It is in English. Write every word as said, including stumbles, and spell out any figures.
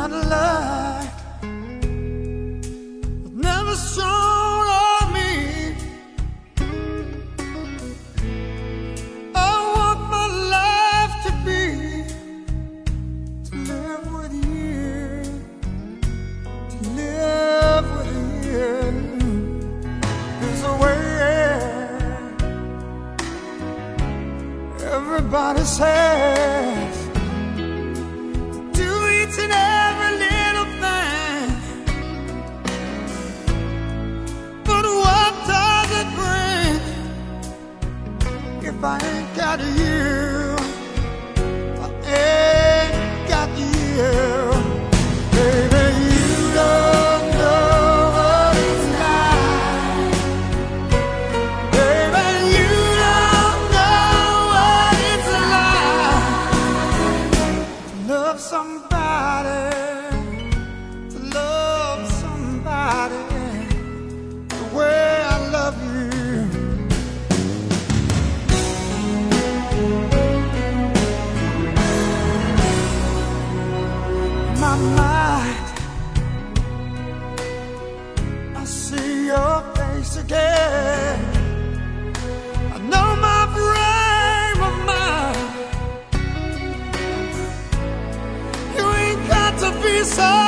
not a lie. It's never shown on me. I want my life to be to live with you, to live with you. There's a way everybody says to do each and every little thing, but what does it bring if I ain't got you? I ain't got you, baby. You don't know what it's like, baby. You don't know what it's like to love somebody, to love somebody the way I love you. My mind, I see your face again. I know my frame of mind. You ain't got to be so